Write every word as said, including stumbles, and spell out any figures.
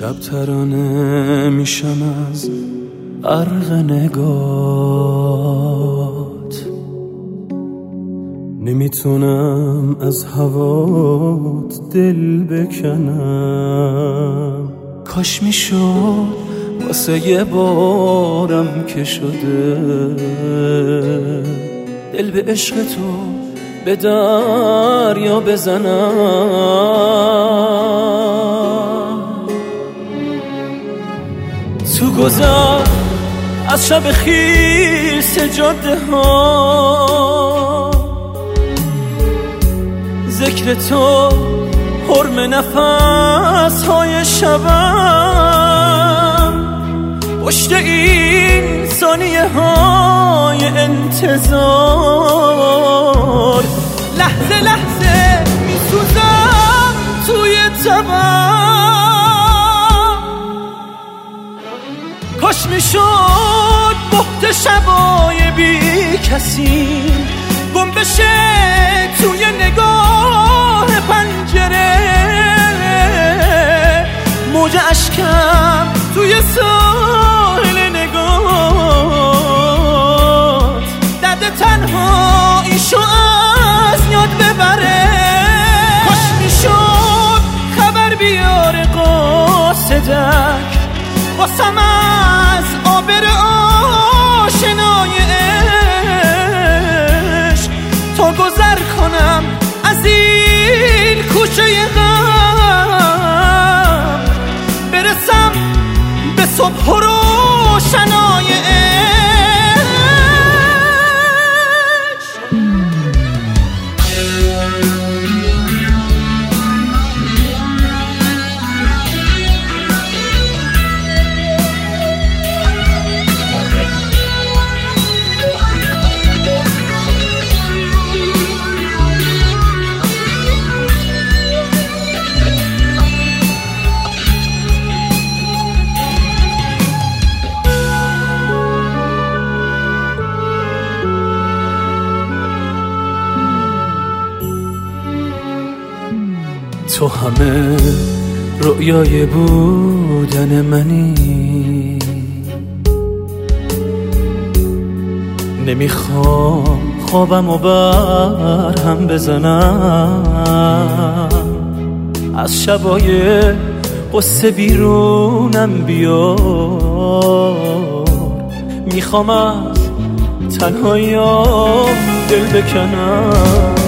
شب ترانه میشم از عرق نگات، نمیتونم از هوات دل بکنم. کاش میشد واسه یه بارم که شده دل به عشق تو به دریا بزنم. تو گذر از شب خیس جاده ها، ذکر تو حرم نفس های شبم، پشت این ثانیه های انتظار لحظه لحظه میسوزم توی تبم. کاش میشد بحت شبای بی کسی گم بشه توی نگاه پنجره، موج اشکم توی ساحل نگات درد تنهاییشو از یاد ببره. کاش میشد خبر بیاره قاصدک واسم از آبر آشنای عشق، تا گذر کنم از این کوچه غم، برسم به صبح و روشنای عشق. تو همه رؤیای بودن منی، نمیخوام خوابم و بر هم بزنم، از شبای قصه بیرونم بیار، میخوام از تنهاییام دل بکنم.